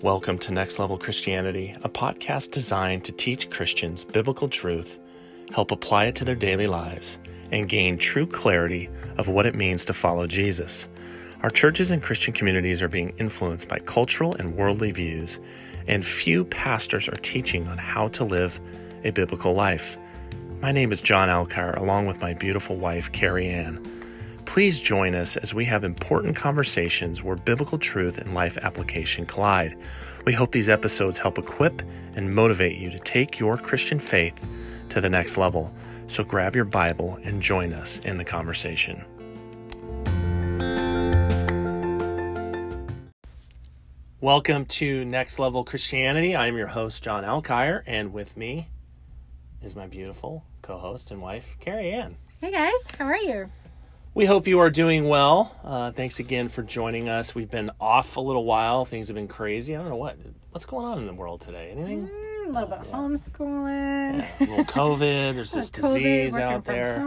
Welcome to Next Level Christianity, a podcast designed to teach Christians biblical truth, help apply it to their daily lives, and gain true clarity of what it means to follow Jesus. Our churches and Christian communities are being influenced by cultural and worldly views, and few pastors are teaching on how to live a biblical life. My name is John Alkire, along with my beautiful wife, Carrie Ann. Please join us as we have important conversations where biblical truth and life application collide. We hope these episodes help equip and motivate you to take your Christian faith to the next level. So grab your Bible and join us in the conversation. Welcome to Next Level Christianity. I am your host, John Alkire, and with me is my beautiful co-host and wife, Carrie Ann. Hey guys, how are you? We hope you are doing well. Thanks again for joining us. We've been off a little while. Things have been crazy. I don't know what's going on in the world today. Anything? A little bit of homeschooling. Yeah, a little COVID. There's this disease out there.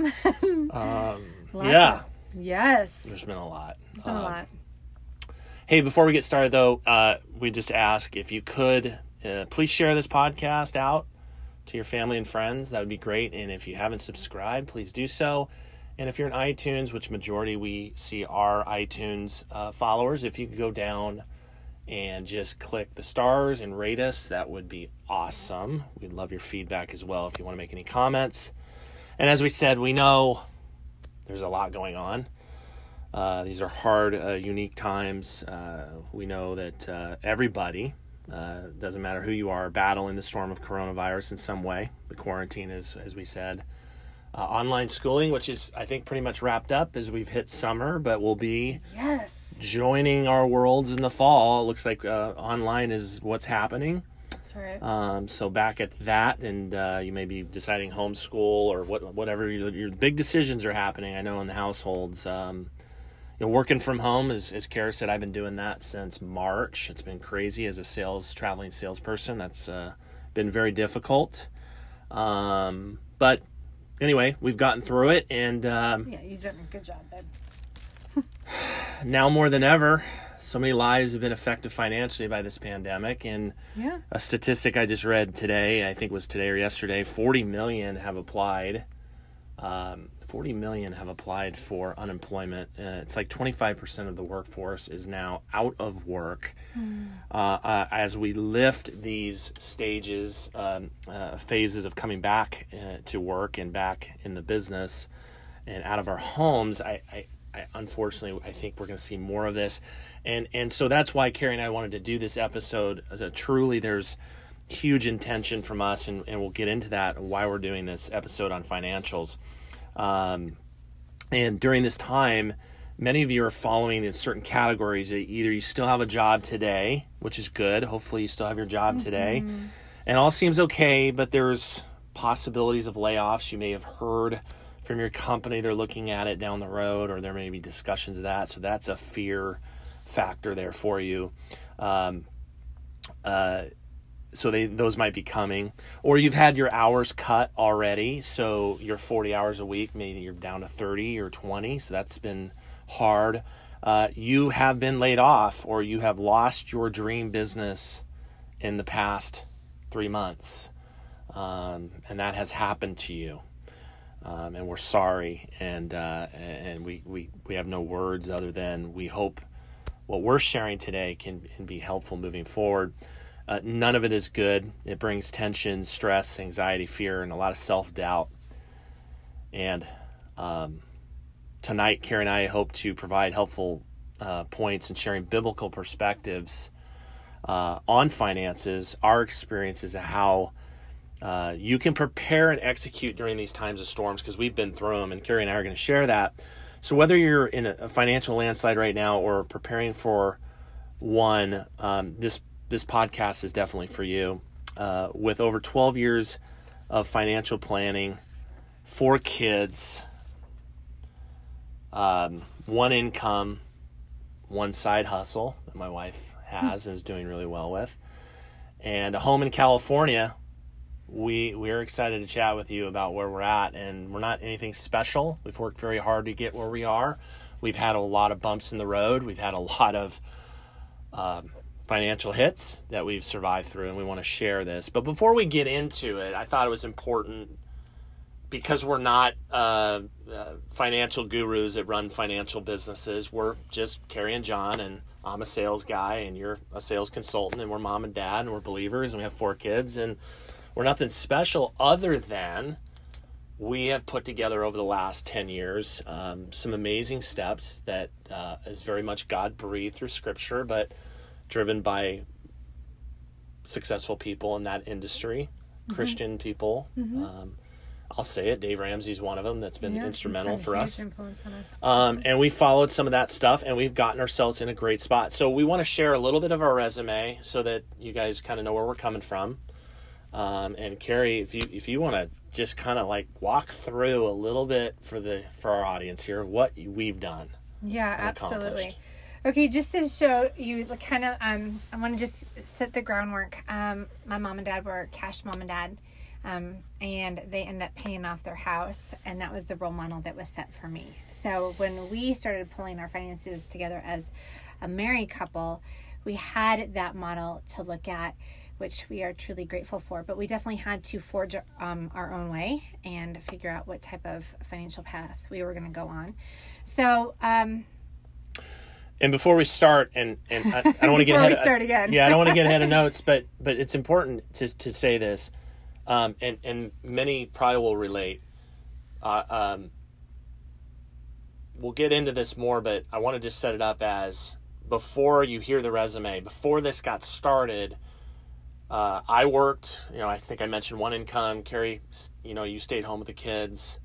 Yes. There's been a lot. A lot. Hey, before we get started, though, we just ask if you could please share this podcast out to your family and friends. That would be great. And if you haven't subscribed, please do so. And if you're in iTunes, which majority we see are iTunes followers, if you could go down and just click the stars and rate us, that would be awesome. We'd love your feedback as well if you want to make any comments. And as we said, we know there's a lot going on. These are hard, unique times. We know that everybody, doesn't matter who you are, battling the storm of coronavirus in some way. The quarantine is, as we said, online schooling, which is, I think, pretty much wrapped up as we've hit summer, but we'll be joining our worlds in the fall. It looks like online is what's happening. That's right. So back at that, and you may be deciding homeschool or whatever your big decisions are happening. I know in the households, working from home, as Kara said, I've been doing that since March. It's been crazy as a traveling salesperson. That's been very difficult. But anyway, we've gotten through it, and you've done a good job, babe. Now more than ever, so many lives have been affected financially by this pandemic, and a statistic I just read today, I think it was today or yesterday, 40 million have applied. 40 million have applied for unemployment. It's like 25% of the workforce is now out of work. As we lift these stages, phases of coming back to work and back in the business and out of our homes, I unfortunately, I think we're going to see more of this. And so that's why Carrie and I wanted to do this episode. Truly, there's huge intention from us, and we'll get into that, why we're doing this episode on financials. And during this time, many of you are following in certain categories. Either you still have a job today, which is good. Hopefully you still have your job today. And all seems okay, but there's possibilities of layoffs. You may have heard from your company they're looking at it down the road, or there may be discussions of that. So that's a fear factor there for you. So those might be coming. Or you've had your hours cut already, so you're 40 hours a week, maybe you're down to 30 or 20, so that's been hard. You have been laid off, or you have lost your dream business in the past 3 months, and that has happened to you. And we're sorry, and we have no words other than we hope what we're sharing today can be helpful moving forward. None of it is good. It brings tension, stress, anxiety, fear, and a lot of self-doubt. And tonight, Carrie and I hope to provide helpful points in sharing biblical perspectives on finances, our experiences of how you can prepare and execute during these times of storms, because we've been through them, and Carrie and I are going to share that. So whether you're in a financial landslide right now or preparing for one, this podcast is definitely for you. With over 12 years of financial planning, 4 kids, 1 income, 1 side hustle that my wife has and is doing really well with, and a home in California, we're excited to chat with you about where we're at. And we're not anything special. We've worked very hard to get where we are. We've had a lot of bumps in the road. We've had a lot of financial hits that we've survived through, and we want to share this. But before we get into it, I thought it was important, because we're not financial gurus that run financial businesses. We're just Carrie and John, and I'm a sales guy, and you're a sales consultant, and we're mom and dad, and we're believers, and we have 4 kids, and we're nothing special other than we have put together over the last 10 years some amazing steps that is very much God-breathed through Scripture, but driven by successful people in that industry, Christian people. I'll say it, Dave Ramsey's one of them that's been instrumental for us. And we followed some of that stuff, and we've gotten ourselves in a great spot. So we want to share a little bit of our resume so that you guys kind of know where we're coming from. And Carrie, if you want to just kind of like walk through a little bit for our audience here, what we've done. Yeah, absolutely. Okay, just to show you kind of, I want to just set the groundwork. My mom and dad were cash mom and dad, and they ended up paying off their house, and that was the role model that was set for me. So when we started pulling our finances together as a married couple, we had that model to look at, which we are truly grateful for. But we definitely had to forge our own way and figure out what type of financial path we were going to go on. So, and before we start, and I don't want to get ahead. Start again. Yeah, I don't want to get ahead of notes, but it's important to say this, and many probably will relate. We'll get into this more, but I want to just set it up as before you hear the resume. Before this got started, I worked. I think I mentioned one income. Carrie, you stayed home with the kids.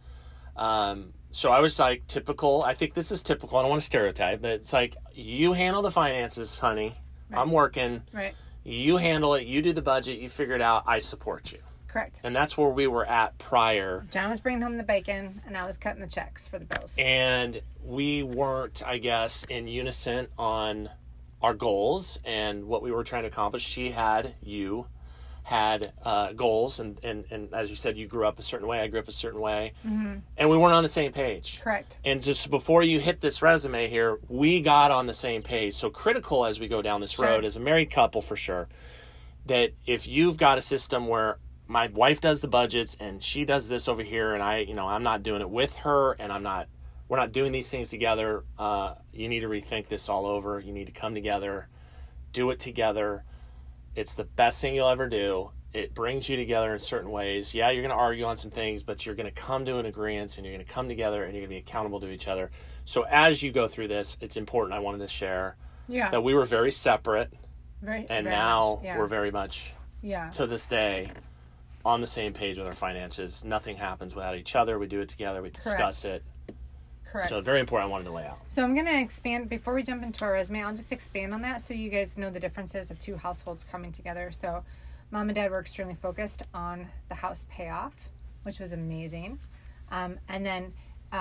So I was like typical. I think this is typical. I don't want to stereotype, but it's like, you handle the finances, honey. Right. I'm working. Right. You handle it. You do the budget. You figure it out. I support you. Correct. And that's where we were at prior. John was bringing home the bacon, and I was cutting the checks for the bills. And we weren't, I guess, in unison on our goals and what we were trying to accomplish. You had goals, and as you said, you grew up a certain way, I grew up a certain way, and we weren't on the same page. Correct. And just before you hit this resume here, we got on the same page. So critical as we go down this road, as a married couple for sure, that if you've got a system where my wife does the budgets and she does this over here, and I'm not doing it with her, and we're not doing these things together, you need to rethink this all over. You need to come together, do it together. It's the best thing you'll ever do. It brings you together in certain ways. Yeah, you're going to argue on some things, but you're going to come to an agreement, and you're going to come together, and you're going to be accountable to each other. So as you go through this, it's important. I wanted to share that we were very separate, and now we're very much, to this day, on the same page with our finances. Nothing happens without each other. We do it together. We discuss it. Correct. So very important. I wanted to lay out. So I'm going to expand, before we jump into our resume, I'll just expand on that so you guys know the differences of 2 households coming together. So mom and dad were extremely focused on the house payoff, which was amazing. And then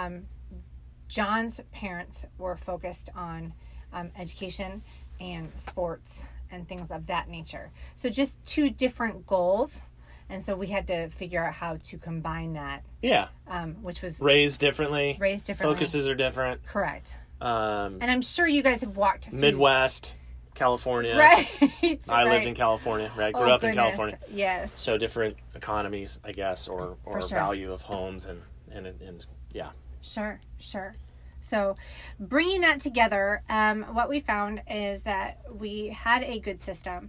John's parents were focused on education and sports and things of that nature. So just 2 different goals. And so we had to figure out how to combine that. Yeah. Which was... Raised differently. Focuses are different. Correct. And I'm sure you guys have walked through... Midwest, California. Right. I lived in California, right? Grew up in California. Yes. So different economies, I guess, or value of homes and yeah. Sure. So bringing that together, what we found is that we had a good system.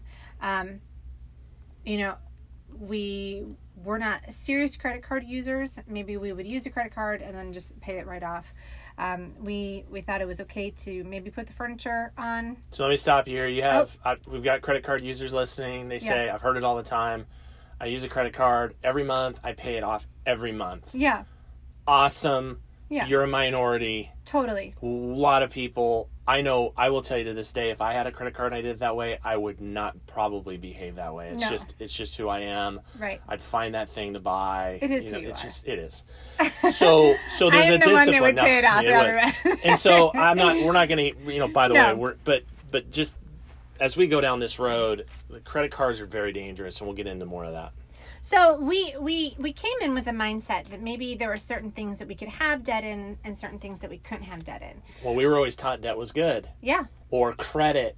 We were not serious credit card users. Maybe we would use a credit card and then just pay it right off. We thought it was okay to maybe put the furniture on. So let me stop you here. You have we've got credit card users listening. They say, I've heard it all the time. I use a credit card every month. I pay it off every month. Yeah. Awesome. Yeah. You're a minority. Totally. A lot of people. I know, I will tell you to this day, if I had a credit card and I did it that way, I would not probably behave that way. It's just who I am. Right. I'd find that thing to buy. It is who you are. It is. So there's a discipline. I am the one that would pay it off. And so we're not going to, by the way, but just as we go down this road, the credit cards are very dangerous, and we'll get into more of that. So we came in with a mindset that maybe there were certain things that we could have debt in and certain things that we couldn't have debt in. Well, we were always taught debt was good. Yeah. Or credit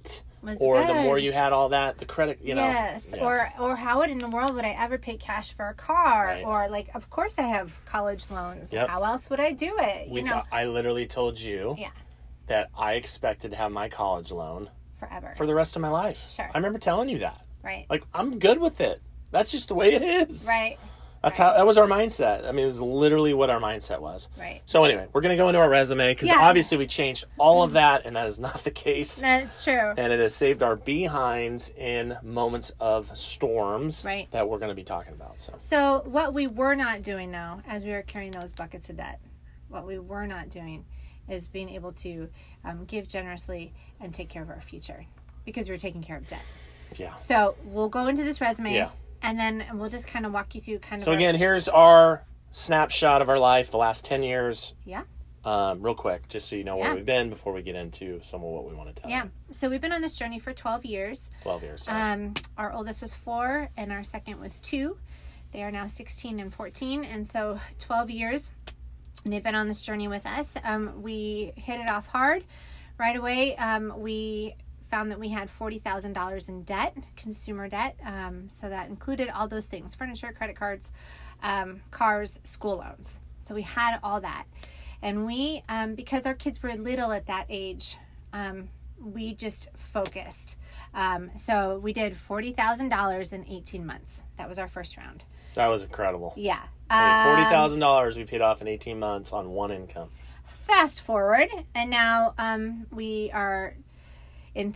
was or good. the more you had all that, the credit, you know. Yes, Yeah. or how in the world would I ever pay cash for a car? Right. Or like, of course I have college loans. Yep. How else would I do it? We thought, I literally told you Yeah, that I expected to have my college loan forever. for the rest of my life. Sure. I remember telling you that. Right. Like, I'm good with it. That's just the way it is. Right. That's Right. how, that was our mindset. I mean, it was literally what our mindset was. Right. So anyway, we're going to go into our resume because Yeah. obviously we changed all of that, and that is not the case. That's true. And it has saved our behinds in moments of storms Right. that we're going to be talking about. So what we were not doing now, as we were carrying those buckets of debt, what we were not doing is being able to give generously and take care of our future because we were taking care of debt. Yeah. So we'll go into this resume, Yeah. and then we'll just kind of walk you through So again, here's our snapshot of our life, the last 10 years. Yeah. Real quick, just so you know where Yeah. we've been before we get into some of what we want to tell Yeah. you. So we've been on this journey for 12 years. 12 years. Sorry. Our oldest was 4, and our second was 2. They are now 16 and 14, and so 12 years. They've been on this journey with us. We hit it off hard right away. We found that we had $40,000 in debt, consumer debt. So that included all those things: furniture, credit cards, cars, school loans. So we had all that. And we, because our kids were little at that age, we just focused. So we did $40,000 in 18 months. That was our first round. That was incredible. Yeah. I mean, $40,000 we paid off in 18 months on one income. Fast forward, and now we are in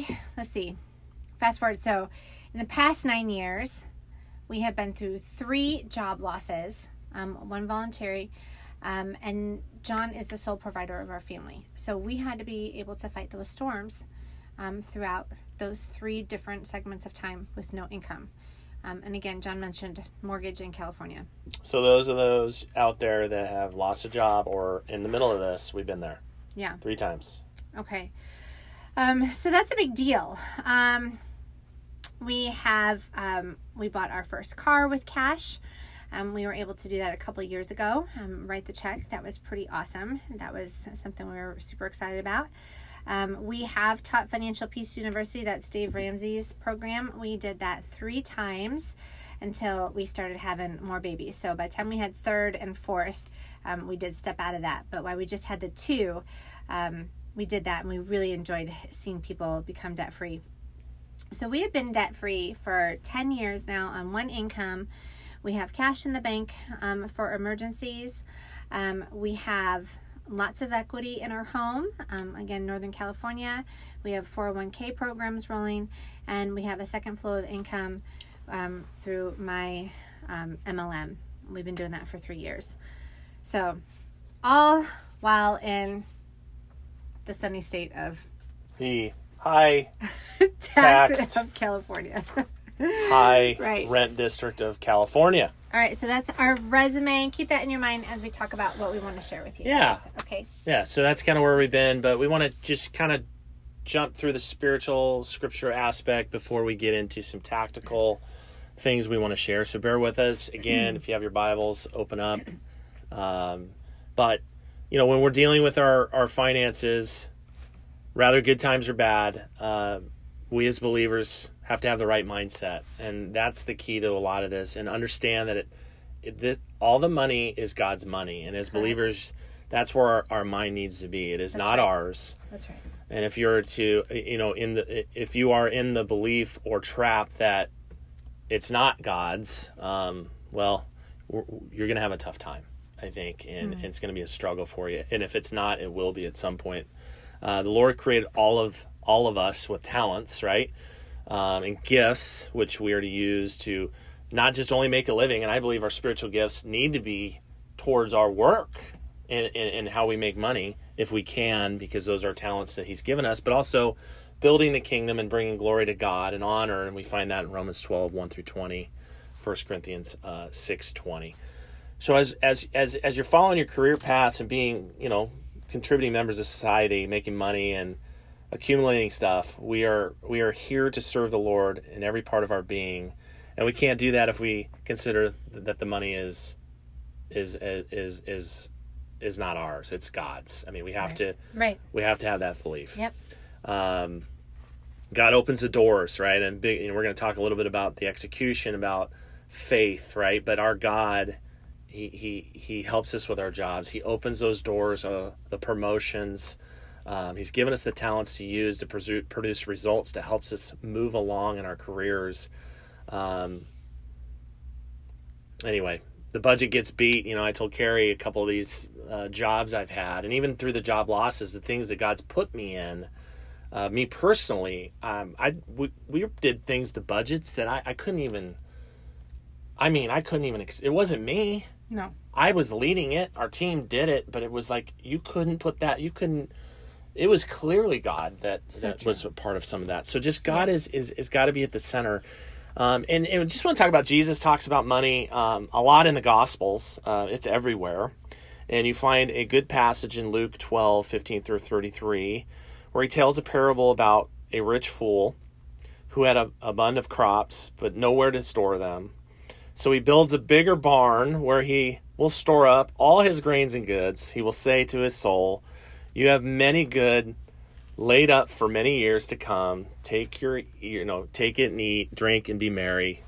fast forward. So in the past 9 years, we have been through 3 job losses, 1 voluntary, and John is the sole provider of our family. So we had to be able to fight those storms throughout those 3 different segments of time with no income. And again, John mentioned mortgage in California. So those are those out there that have lost a job or in the middle of this, we've been there. Yeah. 3 times. Okay. So that's a big deal. We bought our first car with cash. We were able to do that a couple of years ago, write the check. That was pretty awesome. That was something we were super excited about. We have taught Financial Peace University, that's Dave Ramsey's program. We did that 3 times until we started having more babies. So by the time we had 3rd and 4th, we did step out of that. But while we just had the 2, we did that, and we really enjoyed seeing people become debt-free. So we have been debt-free for 10 years now on 1 income. We have cash in the bank for emergencies. We have lots of equity in our home. Again, Northern California. We have 401k programs rolling, and we have a second flow of income through my MLM. We've been doing that for 3 years. So all while in the sunny state of The high taxed of California. high Right. rent district of California. All right, so that's our resume. Keep that in your mind as we talk about what we want to share with you. Yeah. guys. Okay. Yeah, so that's kind of where we've been, but we want to just kind of jump through the spiritual scripture aspect before we get into some tactical things we want to share. So bear with us. Again, if you have your Bibles, open up. But, you know, when we're dealing with our finances, rather good times or bad, we as believers have to have the right mindset. And that's the key to a lot of this. And understand that all the money is God's money. And as believers, that's where our mind needs to be. It is not right. ours. That's right. And if you're to, if you are in the belief or trap that it's not God's, well, you're going to have a tough time, I think. And it's going to be a struggle for you. And if it's not, it will be at some point. The Lord created all of us with talents, right? And gifts, which we are to use to not just only make a living. And I believe our spiritual gifts need to be towards our work and how we make money, if we can, because those are talents that He's given us, but also building the kingdom and bringing glory to God and honor. And we find that in Romans 12, 1 through 20, 1 Corinthians 6, 20. So as you're following your career paths and being, contributing members of society, making money and accumulating stuff, we are here to serve the Lord in every part of our being. And we can't do that if we consider that the money is not ours, it's God's. I mean, we have to Right. we have to have that belief. Yep. God opens the doors, right? And we're going to talk a little bit about the execution, about faith, right? But our God, he helps us with our jobs. He opens those doors, the promotions. He's given us the talents to use to produce results that helps us move along in our careers. Anyway, the budget gets beat. I told Carrie a couple of these jobs I've had, and even through the job losses, the things that God's put me in, me personally, we did things to budgets that I couldn't even. It wasn't me. No. I was leading it. Our team did it, but it was like you couldn't put that. You couldn't. It was clearly God that was a part of some of that. So just God is got to be at the center. And just want to talk about Jesus talks about money a lot in the Gospels. It's everywhere. And you find a good passage in Luke 12:15 through 33, where he tells a parable about a rich fool who had a abundance of crops, but nowhere to store them. So he builds a bigger barn where he will store up all his grains and goods. He will say to his soul, "You have many good laid up for many years to come. Take it and eat, drink, and be merry."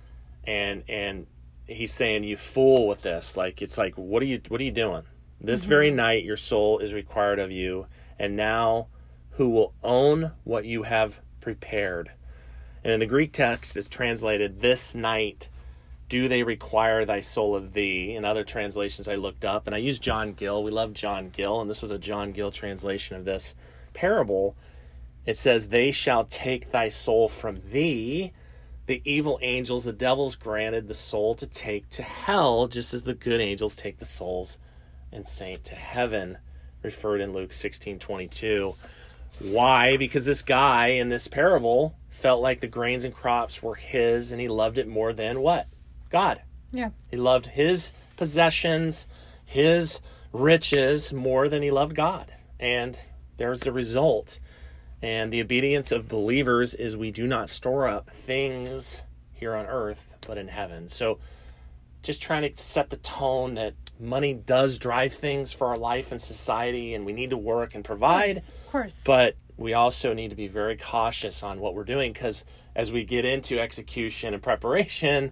And he's saying, "You fool with this." It's like, what are you doing? This very night your soul is required of you, and now who will own what you have prepared? And in the Greek text it's translated, "This night do they require thy soul of thee." In other translations I looked up, and I used John Gill. We love John Gill, and this was a John Gill translation of this parable. It says, "They shall take thy soul from thee. The evil angels, the devils, granted the soul to take to hell, just as the good angels take the souls and saint to heaven," referred in Luke 16:22. Why? Because this guy in this parable felt like the grains and crops were his, and he loved it more than what? God. Yeah. He loved his possessions, his riches more than he loved God. And there's the result. And the obedience of believers is we do not store up things here on earth, but in heaven. So just trying to set the tone that money does drive things for our life and society, and we need to work and provide. Of course. But we also need to be very cautious on what we're doing, because as we get into execution and preparation,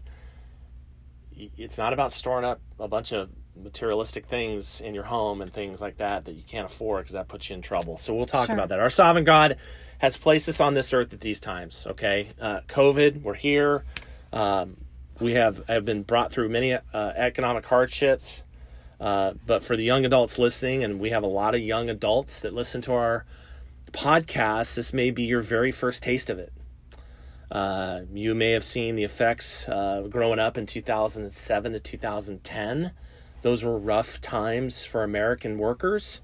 it's not about storing up a bunch of materialistic things in your home and things like that you can't afford, because that puts you in trouble. So we'll talk about that. Our sovereign God has placed us on this earth at these times. Okay, COVID, we're here. We have been brought through many economic hardships. But for the young adults listening, and we have a lot of young adults that listen to our podcast, this may be your very first taste of it. You may have seen the effects growing up in 2007 to 2010. Those were rough times for American workers.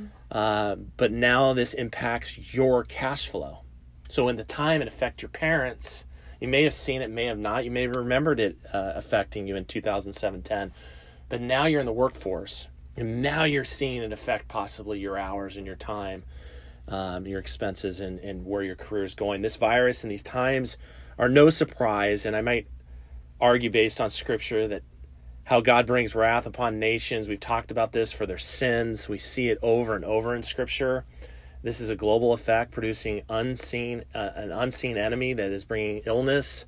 But now this impacts your cash flow. So in the time it affected your parents, you may have seen it, may have not. You may have remembered it affecting you in 2007-10. But now you're in the workforce, and now you're seeing it affect possibly your hours and your time, your expenses, and where your career is going. This virus and these times are no surprise, and I might argue based on Scripture that how God brings wrath upon nations. We've talked about this for their sins. We see it over and over in Scripture. This is a global effect producing an unseen enemy that is bringing illness,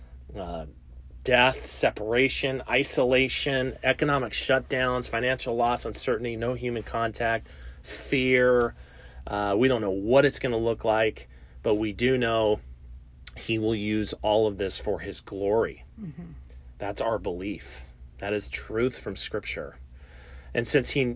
death, separation, isolation, economic shutdowns, financial loss, uncertainty, no human contact, fear. We don't know what it's going to look like, but we do know He will use all of this for His glory. That's our belief. That is truth from Scripture. And since He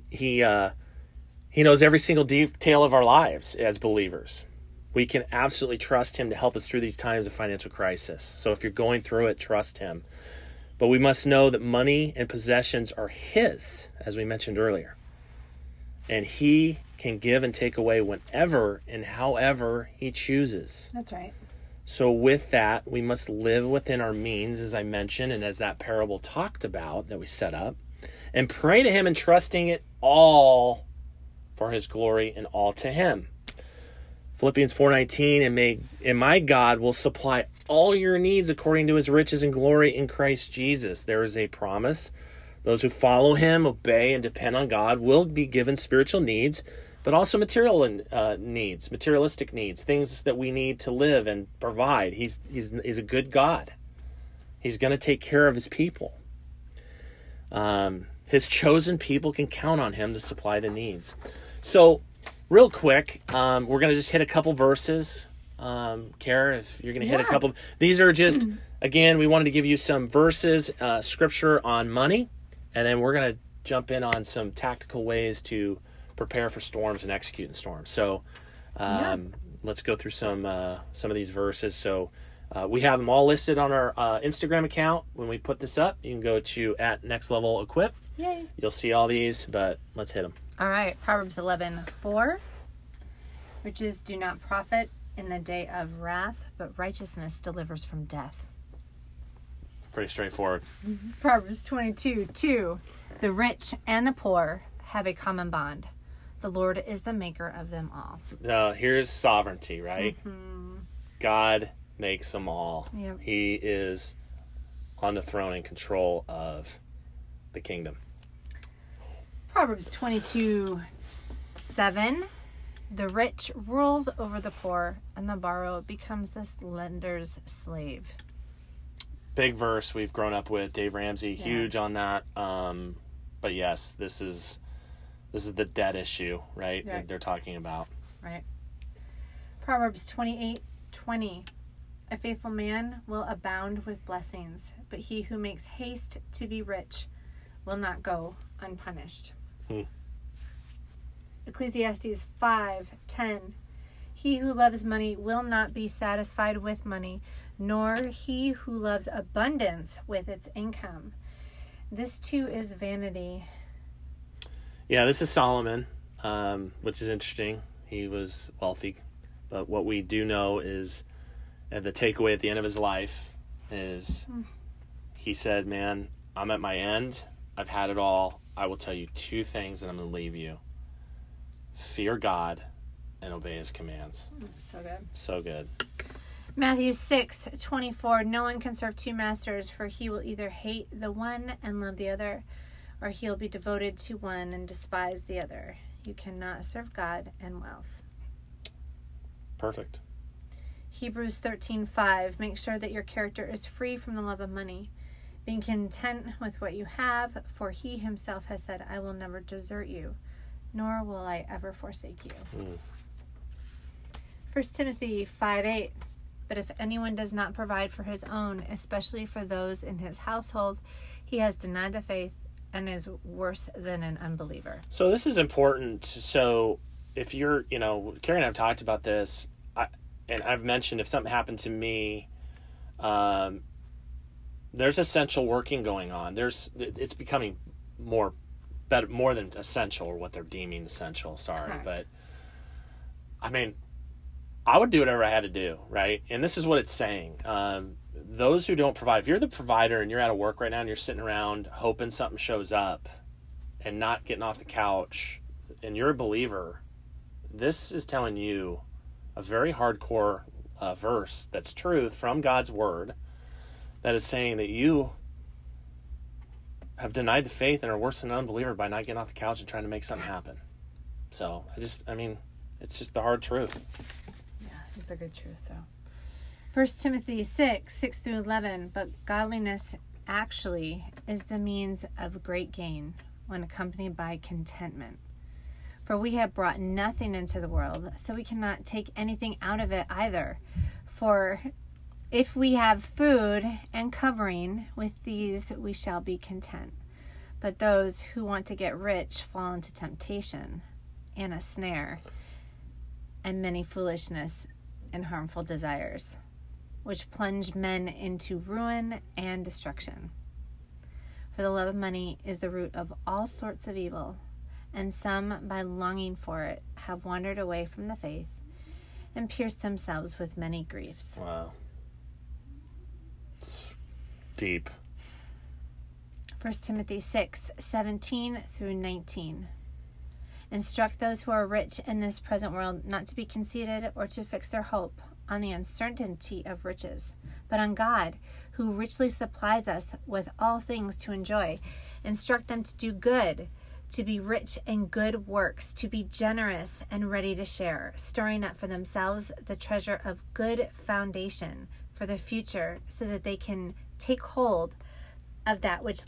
knows every single detail of our lives as believers, we can absolutely trust Him to help us through these times of financial crisis. So if you're going through it, trust Him. But we must know that money and possessions are His, as we mentioned earlier. And He can give and take away whenever and however He chooses. That's right. So with that, we must live within our means, as I mentioned, and as that parable talked about that we set up, and pray to Him and trusting it all for His glory and all to Him. Philippians 4:19, and my God will supply all your needs according to His riches and glory in Christ Jesus. There is a promise. Those who follow Him, obey, and depend on God will be given spiritual needs but also materialistic needs, things that we need to live and provide. He's a good God. He's going to take care of his people. His chosen people can count on him to supply the needs. So, real quick, we're going to just hit a couple verses. Kara, if you're going to hit a couple. These are just, again, we wanted to give you some verses, scripture on money, and then we're going to jump in on some tactical ways to prepare for storms and execute in storms. So let's go through some of these verses. So we have them all listed on our Instagram account. When we put this up, you can go to @nextlevel_equip. Yay. You'll see all these, but let's hit them. All right, Proverbs 11:4. Riches do not profit in the day of wrath, but righteousness delivers from death. Pretty straightforward. Proverbs 22:2. The rich and the poor have a common bond. The Lord is the maker of them all. Here's sovereignty, right? God makes them all. Yep. He is on the throne and control of the kingdom. Proverbs 22:7. The rich rules over the poor, and the borrower becomes the lender's slave. Big verse we've grown up with. Dave Ramsey, huge on that. But yes, this is the debt issue, right? That they're talking about. Right. Proverbs 28:20. A faithful man will abound with blessings, but he who makes haste to be rich will not go unpunished. Ecclesiastes 5:10. He who loves money will not be satisfied with money, nor he who loves abundance with its income. This too is vanity. Yeah, this is Solomon, which is interesting. He was wealthy, but what we do know is the takeaway at the end of his life is he said, man, I'm at my end. I've had it all. I will tell you two things and I'm going to leave you. Fear God and obey his commands. So good. So good. Matthew 6:24. No one can serve two masters, for he will either hate the one and love the other, or he'll be devoted to one and despise the other. You cannot serve God and wealth. Perfect. Hebrews 13:5. Make sure that your character is free from the love of money, being content with what you have, for he himself has said, I will never desert you, nor will I ever forsake you. 1 Timothy 5:8. But if anyone does not provide for his own, especially for those in his household, he has denied the faith and is worse than an unbeliever. So this is important. So if you're, Carrie and I have talked about this, and I've mentioned if something happened to me, there's essential working going on. It's becoming more than essential, or what they're deeming essential. Sorry, Correct. But I mean, I would do whatever I had to do, right? And this is what it's saying. Those who don't provide, if you're the provider and you're out of work right now and you're sitting around hoping something shows up and not getting off the couch, and you're a believer, this is telling you a very hardcore verse that's truth from God's word that is saying that you have denied the faith and are worse than an unbeliever by not getting off the couch and trying to make something happen. So, it's just the hard truth. It's a good truth, though. 1 Timothy 6:6-11. But godliness actually is the means of great gain when accompanied by contentment. For we have brought nothing into the world, so we cannot take anything out of it either. For if we have food and covering, with these we shall be content. But those who want to get rich fall into temptation and a snare and many foolishness and harmful desires, which plunge men into ruin and destruction. For the love of money is the root of all sorts of evil, and some, by longing for it, have wandered away from the faith and pierced themselves with many griefs. Wow. It's deep. 1 Timothy 6:17-19. Instruct those who are rich in this present world not to be conceited or to fix their hope on the uncertainty of riches, but on God, who richly supplies us with all things to enjoy. Instruct them to do good, to be rich in good works, to be generous and ready to share, storing up for themselves the treasure of good foundation for the future, so that they can take hold of that which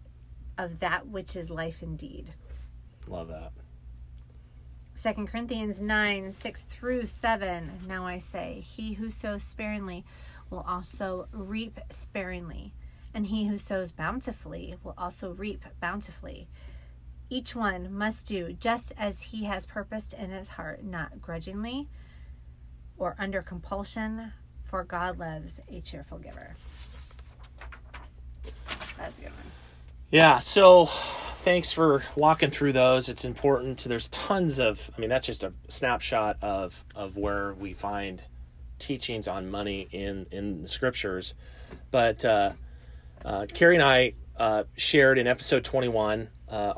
is life indeed. Love that. 2 Corinthians 9, 6 through 7. Now I say, he who sows sparingly will also reap sparingly, and he who sows bountifully will also reap bountifully. Each one must do just as he has purposed in his heart, not grudgingly or under compulsion, for God loves a cheerful giver. That's a good one. Yeah, so thanks for walking through those. It's important. There's tons of, that's just a snapshot of where we find teachings on money in the scriptures. But Carrie and I shared in episode 21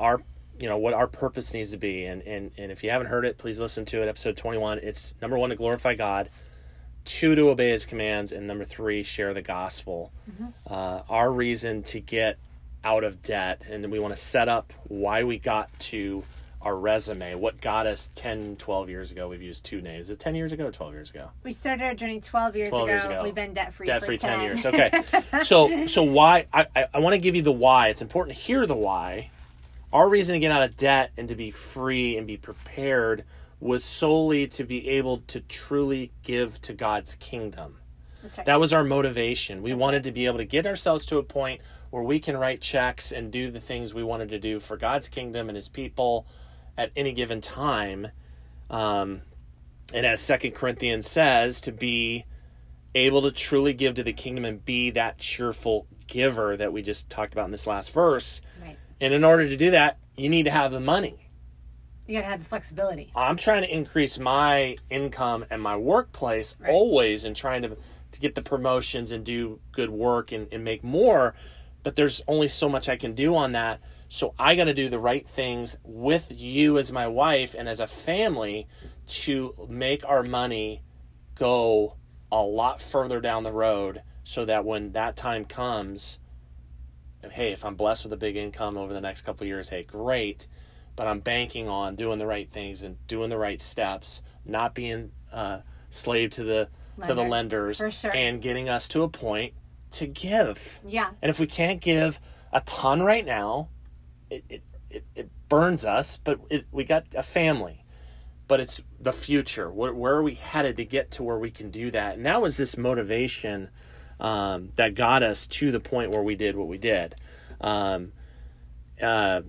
what our purpose needs to be. And if you haven't heard it, please listen to it. Episode 21. It's number 1, to glorify God. 2, to obey his commands. And number 3, share the gospel. Our reason to get out of debt, and we want to set up why we got to our resume, what got us 10, 12 years ago. We've used 2 names. Is it 10 years ago or 12 years ago? We started our journey 12 years ago. We've been debt-free for 10 years. Okay. So why? I want to give you the why. It's important to hear the why. Our reason to get out of debt and to be free and be prepared was solely to be able to truly give to God's kingdom. That's right. That was our motivation. We wanted to be able to get ourselves to a point where we can write checks and do the things we wanted to do for God's kingdom and his people at any given time. And as 2 Corinthians says, to be able to truly give to the kingdom and be that cheerful giver that we just talked about in this last verse. Right. And in order to do that, you need to have the money. You got to have the flexibility. I'm trying to increase my income and my workplace always, and trying to get the promotions and do good work and make more. But there's only so much I can do on that. So I got to do the right things with you as my wife and as a family to make our money go a lot further down the road, so that when that time comes, hey, if I'm blessed with a big income over the next couple of years, hey, great. But I'm banking on doing the right things and doing the right steps, not being slave to the lenders, for sure, and getting us to a point to give. Yeah. And if we can't give a ton right now, it burns us, but we got a family. But it's the future. Where are we headed to get to where we can do that? And that was this motivation that got us to the point where we did what we did. But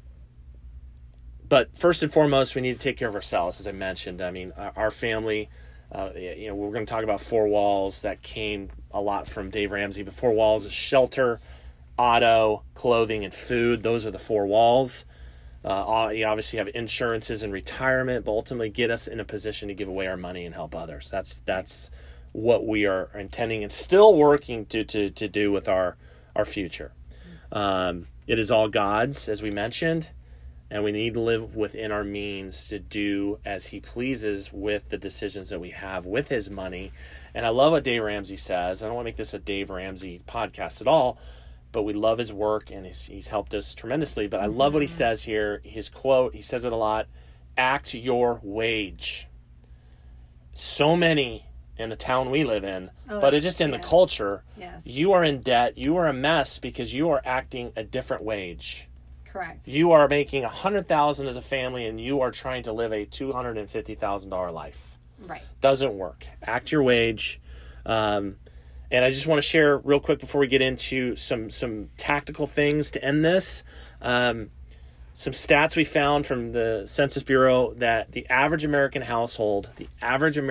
first and foremost, we need to take care of ourselves, as I mentioned. Our family, we're going to talk about 4 Walls. That came a lot from Dave Ramsey. But 4 Walls is shelter, auto, clothing, and food. Those are the 4 walls. You obviously have insurances and retirement, but ultimately get us in a position to give away our money and help others. That's what we are intending and still working to do with our future. It is all God's, as we mentioned, and we need to live within our means to do as he pleases with the decisions that we have with his money. And I love what Dave Ramsey says. I don't want to make this a Dave Ramsey podcast at all, but we love his work, and he's helped us tremendously. But I love what he says here. His quote, he says it a lot: act your wage. So many in the town we live in, but it's just in the culture. Yes. You are in debt. You are a mess because you are acting a different wage. Correct. You are making $100,000 as a family, and you are trying to live a $250,000 life. Right. Doesn't work. Act your wage. And I just want to share real quick before we get into some tactical things to end this. Some stats we found from the Census Bureau that the average American household carries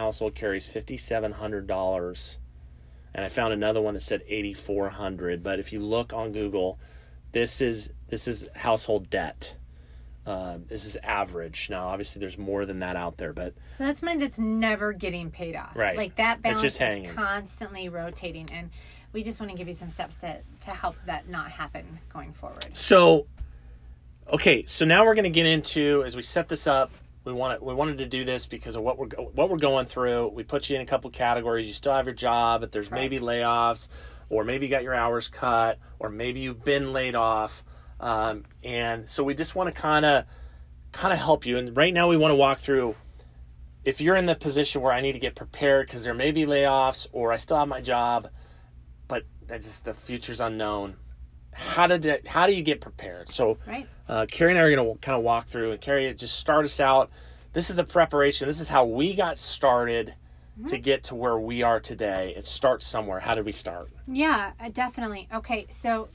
$5,700. And I found another one that said $8,400. But if you look on Google, this is household debt. This is average. Now, obviously, there's more than that out there, but so that's money that's never getting paid off. Right. Like that balance just is hanging. constantly rotating, and we just want to give you some steps to help that not happen going forward. So, okay, so now we're going to get into, as we set this up, we wanted to do this because of what we're going through. We put you in a couple categories. You still have your job, but there's maybe layoffs, or maybe you got your hours cut, or maybe you've been laid off. And so we just want to kind of help you. And right now we want to walk through, if you're in the position where I need to get prepared because there may be layoffs or I still have my job, but the future's unknown. How do you get prepared? So right. Carrie and I are going to kind of walk through, and Carrie, just start us out. This is the preparation. This is how we got started to get to where we are today. It starts somewhere. How did we start? Yeah, definitely. Okay, so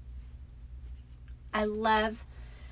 I love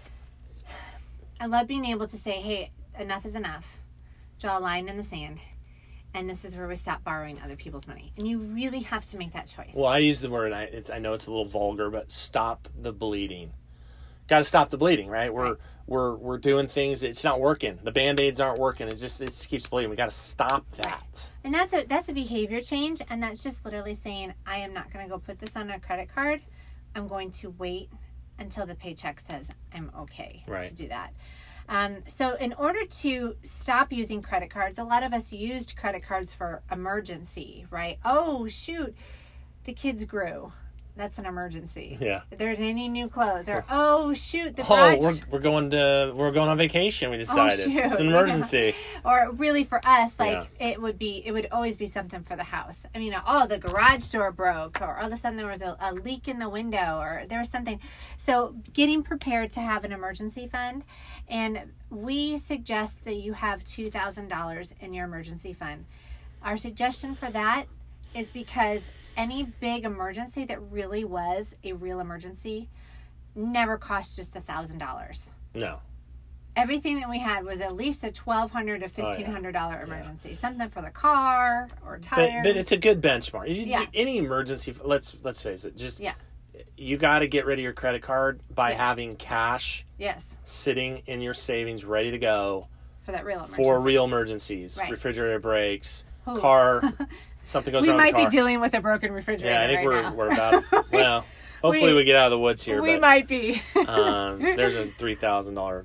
being able to say, hey, enough is enough. Draw a line in the sand. And this is where we stop borrowing other people's money. And you really have to make that choice. Well, I use the word, I know it's a little vulgar, but stop the bleeding. Got to stop the bleeding, right? We're doing things, it's not working. The Band-Aids aren't working. It just keeps bleeding. We got to stop that. Right. And that's a behavior change. And that's just literally saying, I am not going to go put this on a credit card. I'm going to wait until the paycheck says I'm okay to do that. So in order to stop using credit cards, a lot of us used credit cards for emergency, right? Oh, shoot, the kids grew. That's an emergency. Yeah. If there's any new clothes, or oh shoot, the garage. We're going on vacation. We decided it's an emergency. Or really for us, it would always be something for the house. I mean, the garage door broke, or all of a sudden there was a leak in the window, or there was something. So getting prepared to have an emergency fund, and we suggest that you have $2,000 in your emergency fund. Our suggestion for that is because any big emergency that really was a real emergency never cost just $1,000. No. Everything that we had was at least a $1,200 to $1,500 emergency. Something for the car or tires. But it's a good benchmark. Any emergency, let's face it, you got to get rid of your credit card by having cash sitting in your savings ready to go for that real emergency. For real emergencies. Right. Refrigerator breaks, oh. Car, something goes wrong with the car. We might be dealing with a broken refrigerator. Yeah, I think right we're about well, hopefully we get out of the woods here. We might be. There's a $3,000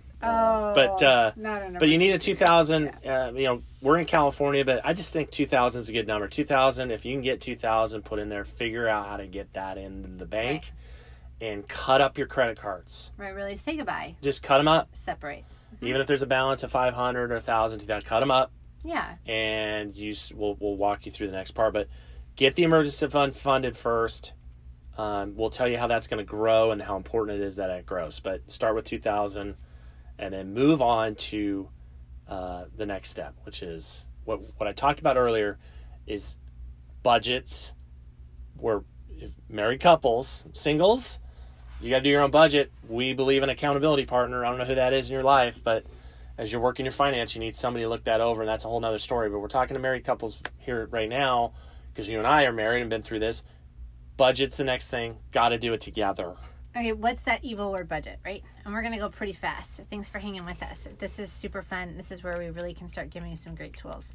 but you need a 2,000. We're in California, but I just think 2,000 is a good number. 2,000. If you can get 2,000 put in there, figure out how to get that in the bank, and cut up your credit cards. Right. Really say goodbye. Just cut them up. Separate. Mm-hmm. Even if there's a balance of 500 or 1,000, 2,000, cut them up. Yeah. And we'll walk you through the next part, but get the emergency fund funded first. We'll tell you how that's going to grow and how important it is that it grows. But start with 2,000. And then move on to the next step, which is what I talked about earlier, is budgets. We're married couples, singles, you got to do your own budget. We believe in accountability partner. I don't know who that is in your life, but as you're working your finance, you need somebody to look that over, and that's a whole nother story. But we're talking to married couples here right now because you and I are married and been through this. Budget's the next thing. Got to do it together. Okay, what's that evil word budget, right? And we're going to go pretty fast. Thanks for hanging with us. This is super fun. This is where we really can start giving you some great tools.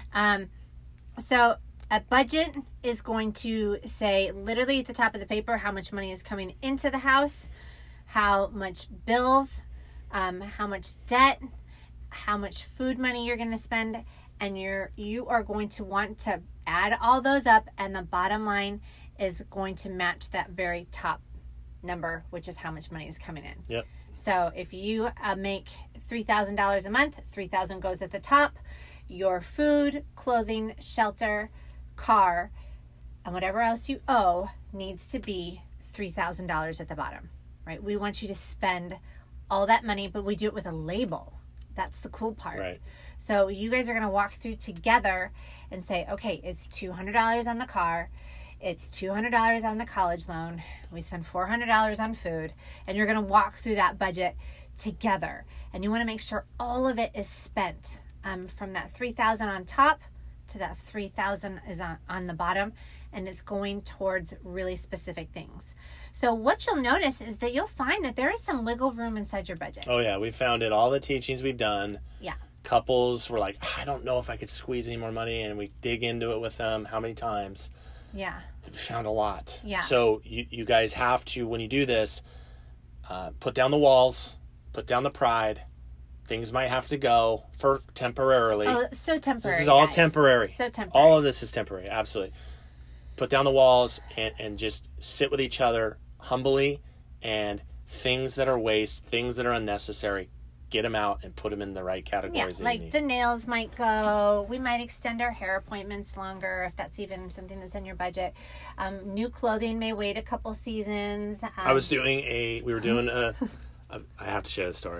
So a budget is going to say literally at the top of the paper how much money is coming into the house, how much bills, how much debt, how much food money you're going to spend, and you are going to want to add all those up, and the bottom line is going to match that very top number, which is how much money is coming in. Yep. So if you make $3,000 a month, $3,000 goes at the top. Your food, clothing, shelter, car, and whatever else you owe needs to be $3,000 at the bottom, right? We want you to spend all that money, but we do it with a label. That's the cool part. Right. So you guys are going to walk through together and say, okay, it's $200 on the car. It's $200 on the college loan. We spend $400 on food, and you're going to walk through that budget together. And you want to make sure all of it is spent, from that $3,000 on top to that $3,000 is on the bottom, and it's going towards really specific things. So what you'll notice is that you'll find that there is some wiggle room inside your budget. Oh yeah, we found it. All the teachings we've done. Yeah. Couples were like, I don't know if I could squeeze any more money, and we dig into it with them. How many times? Yeah. We found a lot. Yeah. So you guys have to, when you do this, put down the walls, put down the pride. Things might have to go for temporarily. Oh, so temporary. This is all guys. temporary. So temporary. All of this is temporary. Absolutely. Put down the walls and just sit with each other humbly and things that are waste, things that are unnecessary. Get them out and put them in the right categories. Yeah, like the nails might go. We might extend our hair appointments longer if that's even something that's in your budget. New clothing may wait a couple seasons. I was doing I have to share the story.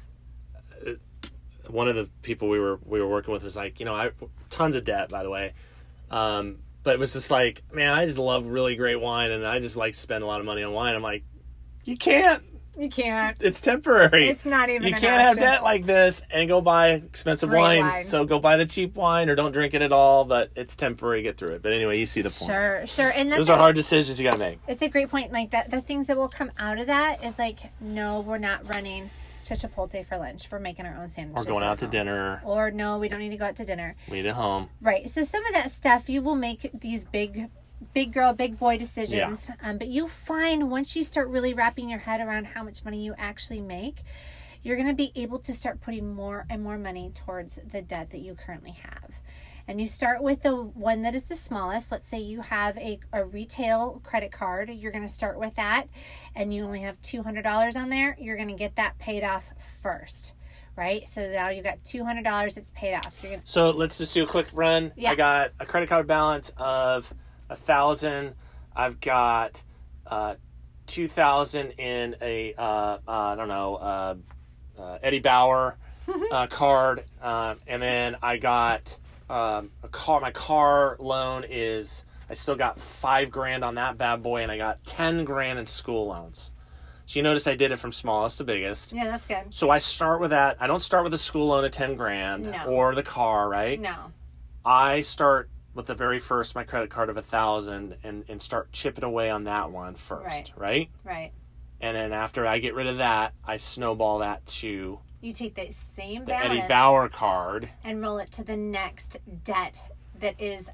One of the people we were working with was like, I tons of debt, by the way. But it was just like, man, I just love really great wine, and I just like to spend a lot of money on wine. I'm like, you can't. You can't. It's temporary. It's not even. You can't have debt like this and go buy expensive wine. So go buy the cheap wine or don't drink it at all. But it's temporary. Get through it. But anyway, you see the point. Sure. And those are hard decisions you got to make. It's a great point. Like that, the things that will come out of that is like, no, we're not running to Chipotle for lunch. We're making our own sandwiches. Or going out to dinner. Or no, we don't need to go out to dinner. We eat at home. Right. So some of that stuff, you will make these big girl, big boy decisions. Yeah. But you'll find once you start really wrapping your head around how much money you actually make, you're going to be able to start putting more and more money towards the debt that you currently have. And you start with the one that is the smallest. Let's say you have a retail credit card. You're going to start with that, and you only have $200 on there. You're going to get that paid off first. Right? So now you've got $200. It's paid off. So let's just do a quick run. Yeah. I got a credit card balance of $1,000. I've got $2,000 in a Eddie Bauer card, and then I got a car. My car loan is, I still got $5,000 on that bad boy, and I got $10,000 in school loans. So you notice I did it from smallest to biggest. Yeah, that's good. So I start with that. I don't start with a school loan of $10,000 or the car, right? No. I start with the very first, my credit card of $1,000 and start chipping away on that one first, right? Right. And then after I get rid of that, I snowball that to you take that same the Eddie Bauer card and roll it to the next debt that is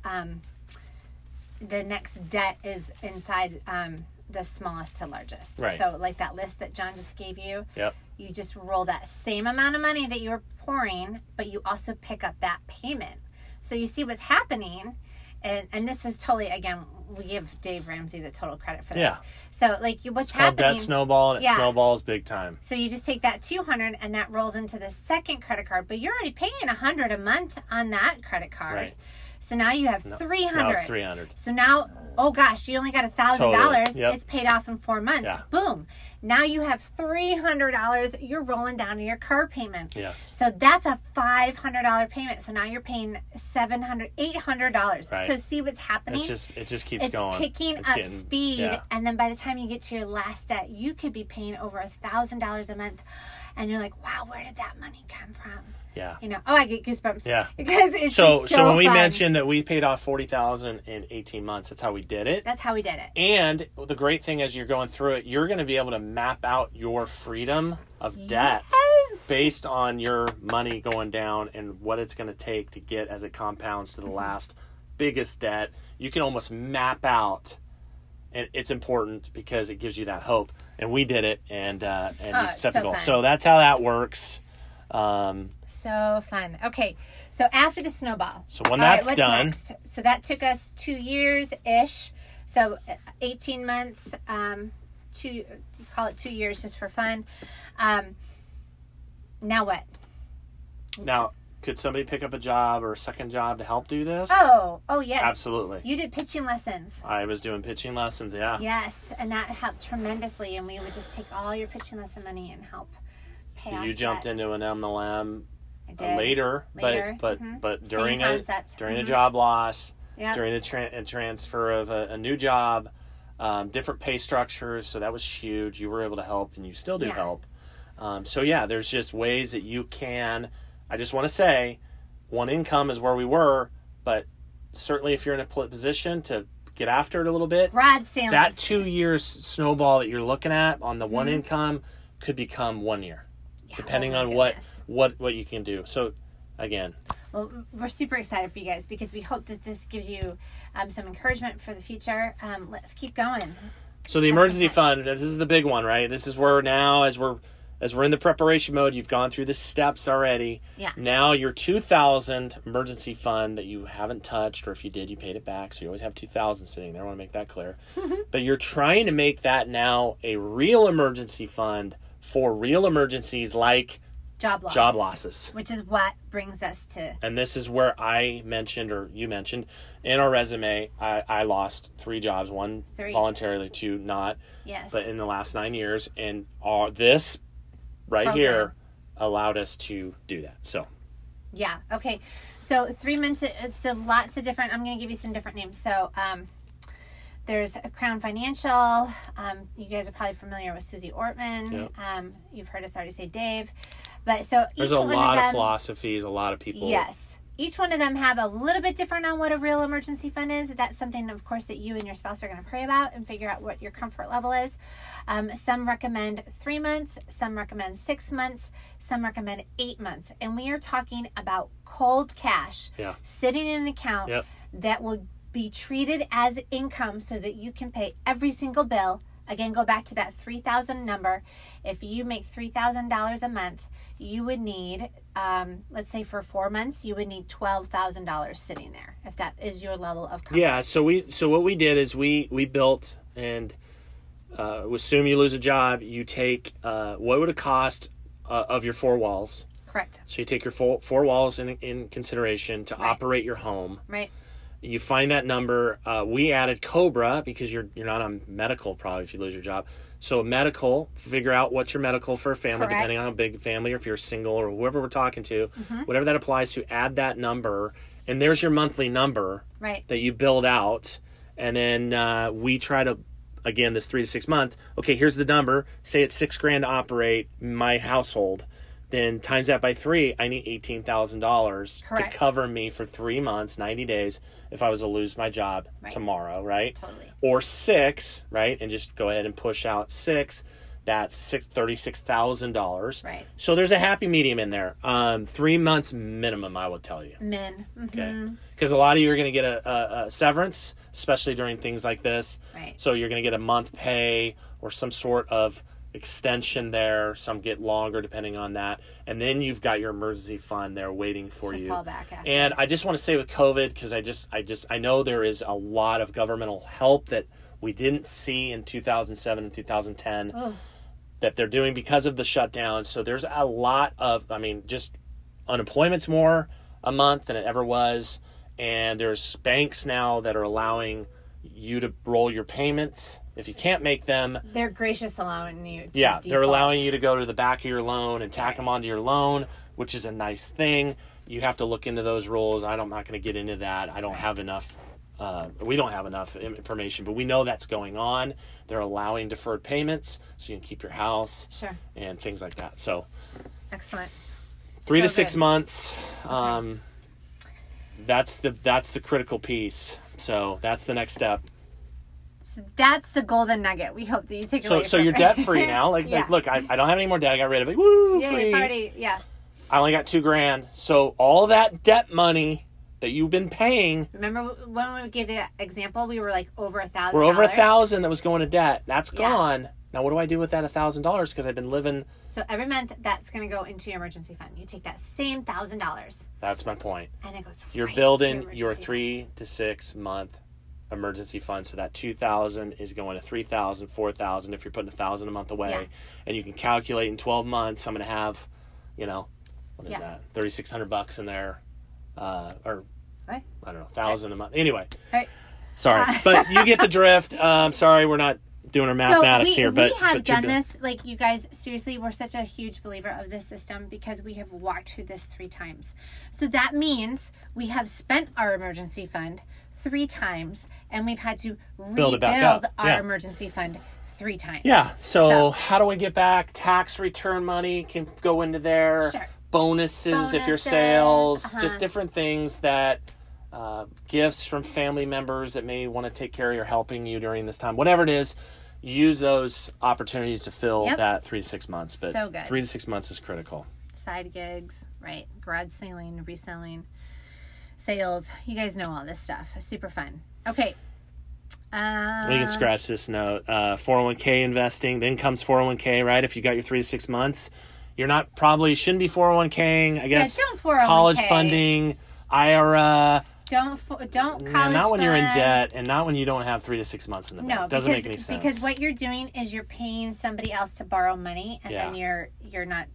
the next debt is inside the smallest to largest. Right. So like that list that John just gave you. Yep. You just roll that same amount of money that you were pouring, but you also pick up that payment. So you see what's happening, and this was totally, again, we give Dave Ramsey the total credit for this. Yeah. So like what's happening? It's called debt snowball, and it snowballs big time. So you just take that $200 and that rolls into the second credit card, but you're already paying $100 a month on that credit card. Right. So now you have $300. Now it's $300. So now, oh gosh, you only got $1,000. Totally. Yep. It's paid off in 4 months. Yeah. Boom. Now you have $300. You're rolling down to your car payment. Yes. So that's a $500 payment. So now you're paying $700, $800. Right. So see what's happening? It just keeps going. It's picking up speed. And then by the time you get to your last debt, you could be paying over $1,000 a month. And you're like, wow, where did that money come from? Yeah. I get goosebumps. Yeah. Because it's so when we fun. mentioned that we paid off $40,000 in 18 months, that's how we did it. That's how we did it. And the great thing as you're going through it, you're going to be able to map out your freedom of debt based on your money going down and what it's going to take to get as it compounds to the last biggest debt. You can almost map out, and it's important because it gives you that hope. And we did it, and it's set the goal. So that's how that works. So fun. Okay, so after the snowball. So when that's done. Next? So that took us 2 years-ish. So 18 months, you call it 2 years just for fun. Now what? Now, could somebody pick up a job or a second job to help do this? Oh, yes. Absolutely. You did pitching lessons. I was doing pitching lessons, yeah. Yes, and that helped tremendously, and we would just take all your pitching lesson money and help pay off You jumped debt. into an MLM later. But during a job loss, during the transfer of a new job, different pay structures, so that was huge. You were able to help, and you still do help. There's just ways that you can. I just want to say, one income is where we were, but certainly if you're in a position to get after it a little bit, that 2 years snowball that you're looking at on the one income could become 1 year. Depending on what you can do. So, again. Well, we're super excited for you guys because we hope that this gives you some encouragement for the future. Let's keep going. So the emergency fund, this is the big one, right? This is where now, as we're as we're in the preparation mode, you've gone through the steps already. Yeah. Now your $2,000 emergency fund that you haven't touched, or if you did, you paid it back. So you always have $2,000 sitting there. I want to make that clear. But you're trying to make that now a real emergency fund for real emergencies like job losses. Which is what brings us to... And this is where I mentioned, or you mentioned, in our resume, I lost 3 jobs. 1 voluntarily, 2 not. Yes. But in the last 9 years. And this program here allowed us to do that. So... Yeah. Okay. So 3 months. So lots of different. I'm going to give you some different names. So there's Crown Financial. You guys are probably familiar with Susie Ortman. Yep. You've heard us already say Dave. But so there's a lot of philosophies. A lot of people. Yes. Each one of them have a little bit different on what a real emergency fund is. That's something, of course, that you and your spouse are going to pray about and figure out what your comfort level is. Some recommend 3 months. Some recommend 6 months. Some recommend 8 months. And we are talking about cold cash sitting in an account that will be treated as income so that you can pay every single bill. Again, go back to that $3,000 number. If you make $3,000 a month, you would need, let's say for 4 months, you would need $12,000 sitting there, if that is your level of comfort. Yeah, so what we did is we built, and assume you lose a job, you take what would it cost of your 4 walls. Correct. So you take your 4 walls in consideration to operate your home. Right. You find that number. We added COBRA because you're not on medical probably if you lose your job. So medical, figure out what's your medical for a family, depending on how big a family, or if you're single or whoever we're talking to, whatever that applies to, add that number. And there's your monthly number that you build out. And then we try to, again, this 3 to 6 months. Okay, here's the number. Say it's $6,000 to operate my household. Then times that by 3, I need $18,000 to cover me for 3 months, 90 days, if I was to lose my job tomorrow, right? Totally. Or 6, right? And just go ahead and push out 6. That's $36,000. Right. So there's a happy medium in there. 3 months minimum, I will tell you. Okay. Because a lot of you are going to get a severance, especially during things like this. Right. So you're going to get a month pay or some sort of extension there. Some get longer depending on that. And then you've got your emergency fund there waiting for you. Fall back after. And I just want to say with COVID, because I know there is a lot of governmental help that we didn't see in 2007 and 2010 that they're doing because of the shutdown. So there's a lot of, just unemployment's more a month than it ever was. And there's banks now that are allowing you to roll your payments. If you can't make them, they're gracious allowing you to default. They're allowing you to go to the back of your loan and tack them onto your loan, which is a nice thing. You have to look into those rules. I'm not going to get into that. I don't have enough. We don't have enough information, but we know that's going on. They're allowing deferred payments so you can keep your house and things like that. So excellent. 3 to 6 months. That's the critical piece. So that's the next step. So that's the golden nugget. We hope that you take away. So you're debt free now. Like look, I don't have any more debt. I got rid of it. Woo, free. Party. Yeah. I only got $2,000. So all that debt money that you've been paying. Remember when we gave that example? We were like over $1,000. We're over $1,000 that was going to debt. That's gone. Now what do I do with that $1,000? Because I've been living. So every month that's going to go into your emergency fund. You take that same $1,000. That's my point. And it goes. You're building your 3 to 6 month emergency fund, so that $2,000 is going to $3,000, $4,000 if you're putting $1,000 a month away, and you can calculate in 12 months. I'm going to have, what is that? $3,600 in there, or I don't know, $1,000 a month. Anyway, sorry, but you get the drift. Sorry, we're not doing our mathematics here, but we have done this. Like, you guys, seriously, we're such a huge believer of this system because we have walked through this 3 times. So that means we have spent our emergency fund 3 times, and we've had to rebuild our emergency fund 3 times. Yeah. So how do we get back? Tax return money can go into there. Sure. Bonuses if you're sales, just different things that gifts from family members that may want to take care of you or helping you during this time. Whatever it is, use those opportunities to fill that 3 to 6 months. But so good. 3 to 6 months is critical. Side gigs, right? Garage selling, reselling, sales. You guys know all this stuff. Super fun. Okay. We can scratch this note. 401k investing, then comes 401k, right? If you got your 3 to 6 months, you're not probably shouldn't be 401k. I guess don't 401k. College funding, IRA. Don't college not when you're in fund. debt, and not when you don't have 3 to 6 months in the bank. Doesn't make any sense. Because what you're doing is you're paying somebody else to borrow money, and then you're not.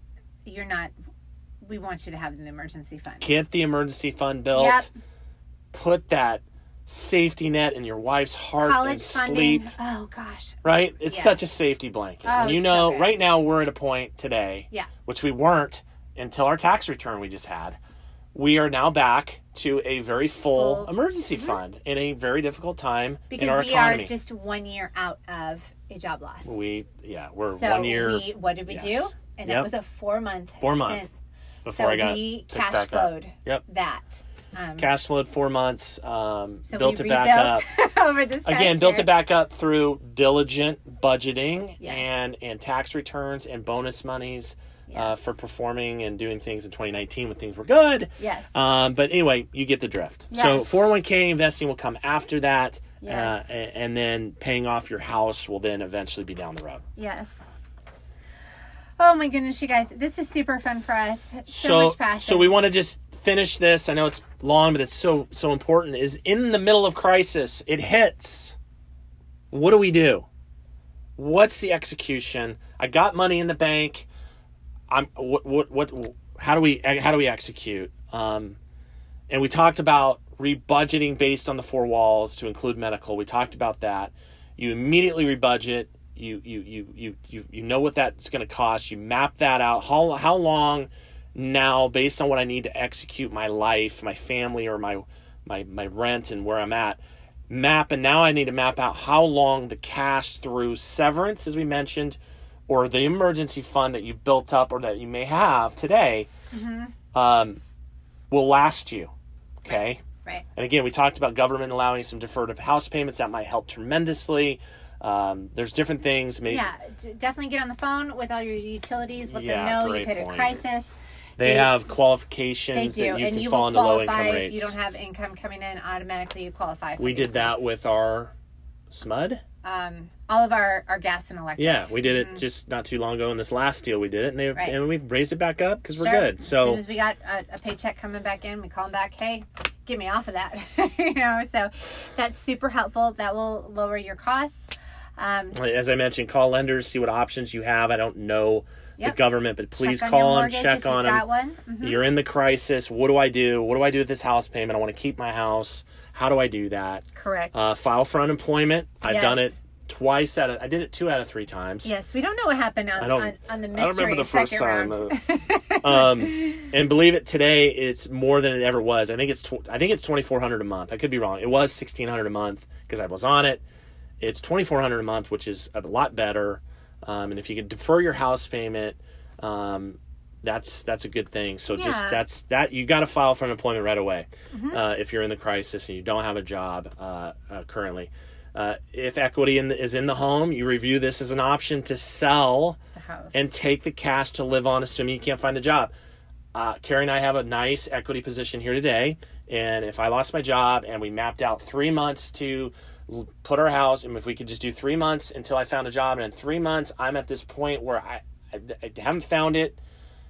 We want you to have an emergency fund. Get the emergency fund built. Yep. Put that safety net in your wife's heart College and funding. sleep. Oh gosh. Right? It's such a safety blanket. Oh, and you it's know, so good. right now we're at a point today, which we weren't until our tax return we just had. We are now back to a very full emergency fund in a very difficult time in our economy. Because we are just 1 year out of a job loss. We're so 1 year. what did we do? And that was a 4-month stint. Before I got we picked cash back flowed up. that. Cash flowed 4 months. So built we it back up. over this past Again, built year. it back up through diligent budgeting Yes. and tax returns and bonus monies for performing and doing things in 2019 when things were good. Yes. But anyway, you get the drift. Yes. So 401k investing will come after that. Yes. And then paying off your house will then eventually be down the road. Yes. Oh my goodness, you guys. This is super fun for us. So much passion. So we want to just finish this. I know it's long, but it's so important. Is in the middle of crisis, it hits. What do we do? What's the execution? I got money in the bank. How do we execute? And we talked about rebudgeting based on the 4 walls to include medical. We talked about that. You immediately rebudget. You know what that's going to cost. You map that out. How long now, based on what I need to execute my life, my family, or my rent and where I'm at, and now I need to map out how long the cash through severance, as we mentioned, or the emergency fund that you built up or that you may have today, will last you. Okay. Right. And again, we talked about government allowing some deferred house payments. That might help tremendously. There's different things. Maybe, definitely get on the phone with all your utilities. Let them know you've hit a crisis. They have qualifications that you can fall into low income rates. If you don't have income coming in, automatically you qualify for We did that with our SMUD. All of our gas and electric. Yeah, we did it just not too long ago in this last deal. We did it, and we raised it back up because we're good. So as soon as we got a paycheck coming back in, we call them back. Hey, get me off of that. So that's super helpful. That will lower your costs. As I mentioned, call lenders, see what options you have. I don't know the government, but please call them, check on them. You're in the crisis. What do I do? What do I do with this house payment? I want to keep my house. How do I do that? Correct. File for unemployment. I've done it twice I did it 2 out of 3 times. Yes, we don't know what happened on the mystery. I don't remember the first time. round. And believe it, today it's more than it ever was. I think it's $2,400 a month. I could be wrong. It was $1,600 a month because I was on it. It's $2,400 a month, which is a lot better. And if you can defer your house payment, that's a good thing. So you got to file for unemployment right away if you're in the crisis and you don't have a job currently. If equity is in the home, you review this as an option to sell the house and take the cash to live on, assuming you can't find a job. Carrie and I have a nice equity position here today, and if I lost my job and we mapped out 3 months to put our house, and if we could just do 3 months until I found a job, and in 3 months I'm at this point where I haven't found it,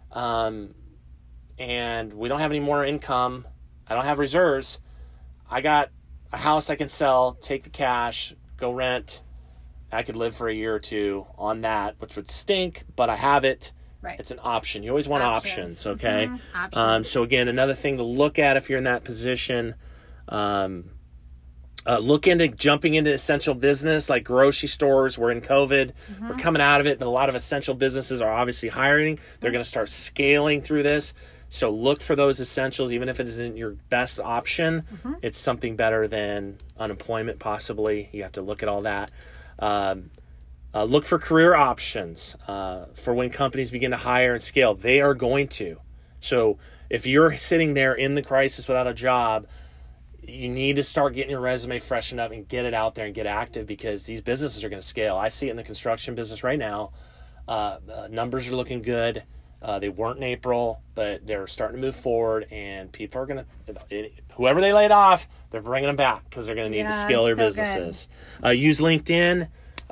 and we don't have any more income, I don't have reserves, I got a house I can sell, take the cash, go rent. I could live for a year or 2 on that, which would stink, but I have it. Right. It's an option. You always want options, okay? Options. So again, another thing to look at if you're in that position, look into jumping into essential business like grocery stores. We're in COVID. We're coming out of it, but a lot of essential businesses are obviously hiring. They're going to start scaling through this. So look for those essentials, even if it isn't your best option. It's something better than unemployment, possibly. You have to look at all that. Look for career options for when companies begin to hire and scale. They are going to. So if you're sitting there in the crisis without a job, you need to start getting your resume freshened up and get it out there and get active, because these businesses are going to scale. I see it in the construction business right now. Numbers are looking good. They weren't in April, but they're starting to move forward, and people are going to, whoever they laid off, they're bringing them back because they're going to need to scale their businesses. Use LinkedIn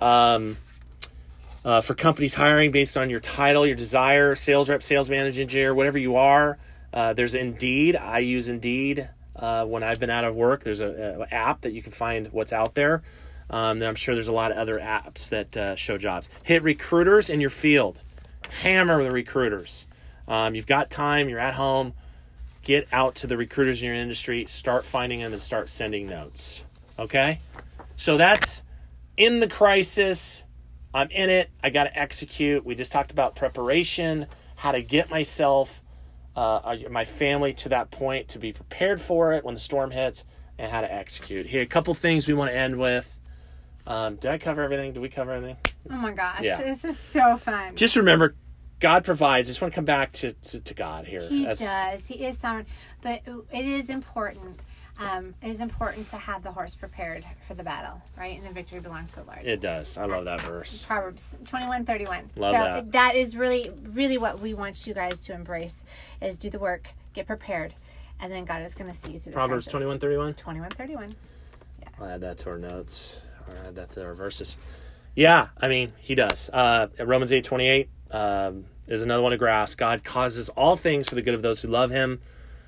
for companies hiring based on your title, your desire, sales rep, sales manager, engineer, whatever you are. There's Indeed. I use Indeed when I've been out of work. There's an app that you can find what's out there. And I'm sure there's a lot of other apps that show jobs. Hit recruiters in your field. Hammer the recruiters. You've got time. You're at home. Get out to the recruiters in your industry. Start finding them and start sending notes. Okay? So that's in the crisis. I'm in it. I got to execute. We just talked about preparation, how to get myself, my family to that point to be prepared for it when the storm hits, and how to execute. Here, a couple things we want to end with. Did I cover everything? Did we cover everything? Oh my gosh, This is so fun. Just remember, God provides. I just want to come back to God here. He does. He is sovereign. But it is important. It is important to have the horse prepared for the battle, right? And the victory belongs to the Lord. It does. I love that verse. Proverbs 21:31. Love that. That is really, really what we want you guys to embrace, is do the work, get prepared, and then God is going to see you through the Proverbs 21:31? 21:31. Yeah. I'll add that to our notes. I'll add that to our verses. Yeah, I mean, he does. Romans 8:28 is another one to grasp. God causes all things for the good of those who love him.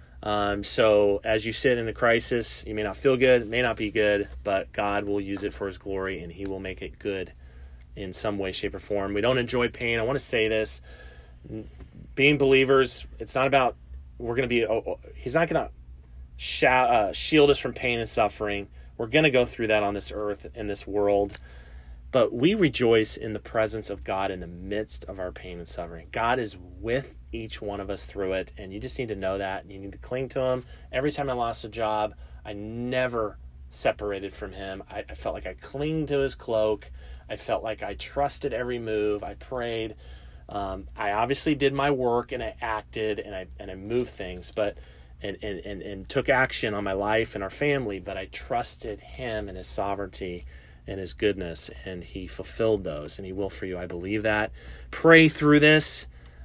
So as you sit in a crisis, you may not feel good, it may not be good, but God will use it for his glory, and he will make it good in some way, shape, or form. We don't enjoy pain. I want to say this. Being believers, it's not about, he's not going to shield us from pain and suffering. We're going to go through that on this earth, in this world. But we rejoice in the presence of God in the midst of our pain and suffering. God is with each one of us through it, and you just need to know that. You need to cling to him. Every time I lost a job, I never separated from him. I felt like I clinged to his cloak. I felt like I trusted every move. I prayed. I obviously did my work, and I acted, and I moved things, but and took action on my life and our family, but I trusted him and his sovereignty and his goodness, and he fulfilled those, and he will for you. I believe that. Pray through this.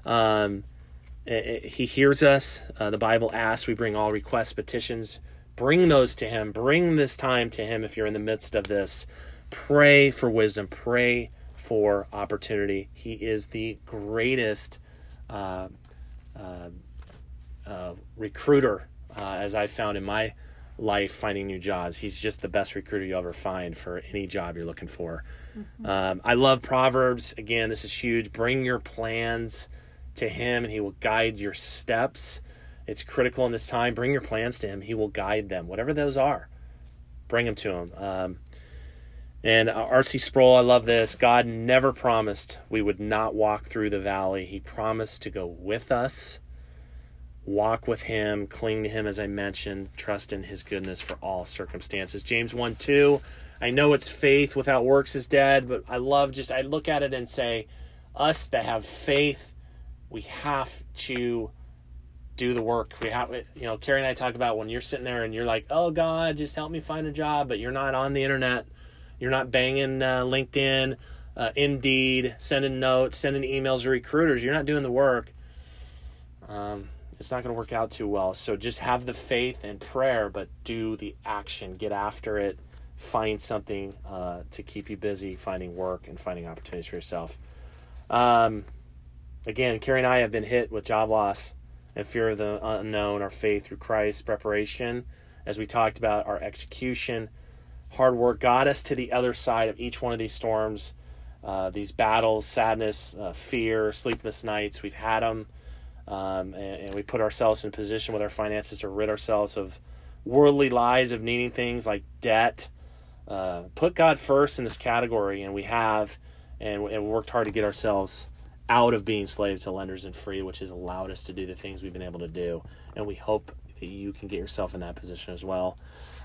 He hears us. The Bible asks we bring all requests, petitions, bring those to him. Bring this time to him if you're in the midst of this. Pray for wisdom. Pray for opportunity. He is the greatest recruiter, as I found in my life finding new jobs. He's just the best recruiter you'll ever find for any job you're looking for. Mm-hmm. I love Proverbs. Again, this is huge. Bring your plans to him, and he will guide your steps. It's critical in this time. Bring your plans to him. He will guide them, whatever those are. Bring them to him. And R.C. Sproul, I love this. God never promised we would not walk through the valley. He promised to go with us. Walk with him, cling to him, as I mentioned, trust in his goodness for all circumstances. James 1:2, I know it's faith without works is dead, but I look at it and say, us that have faith, we have to do the work. We have, Carrie and I talk about when you're sitting there and you're like, oh God, just help me find a job, but you're not on the internet. You're not banging LinkedIn, Indeed, sending notes, sending emails to recruiters. You're not doing the work. It's not going to work out too well. So just have the faith and prayer, but do the action. Get after it. Find something to keep you busy, finding work and finding opportunities for yourself. Again, Carrie and I have been hit with job loss and fear of the unknown. Our faith through Christ, preparation, as we talked about, our execution, hard work got us to the other side of each one of these storms, these battles, sadness, fear, sleepless nights. We've had them. And we put ourselves in position with our finances to rid ourselves of worldly lies of needing things like debt. Put God first in this category, and we have, and worked hard to get ourselves out of being slaves to lenders and free, which has allowed us to do the things we've been able to do. And we hope that you can get yourself in that position as well.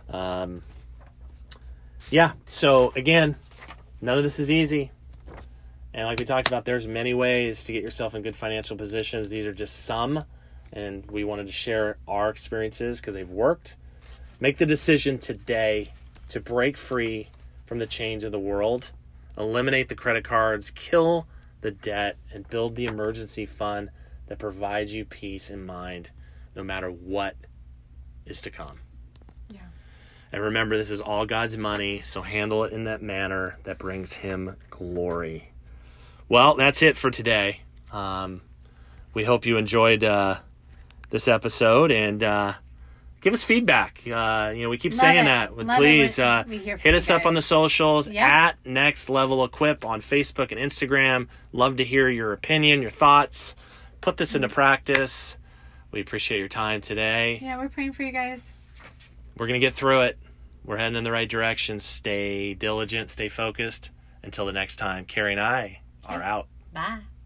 So again, none of this is easy. And like we talked about, there's many ways to get yourself in good financial positions. These are just some, and we wanted to share our experiences because they've worked. Make the decision today to break free from the chains of the world, eliminate the credit cards, kill the debt, and build the emergency fund that provides you peace in mind no matter what is to come. Yeah. And remember, this is all God's money, so handle it in that manner that brings him glory. Well, that's it for today. We hope you enjoyed this episode, and give us feedback. We keep saying that. Please hit us up on the socials at Next Level Equip on Facebook and Instagram. Love to hear your opinion, your thoughts. Put this into practice. We appreciate your time today. Yeah, we're praying for you guys. We're going to get through it. We're heading in the right direction. Stay diligent, stay focused. Until the next time, Carrie and I are out. Bye.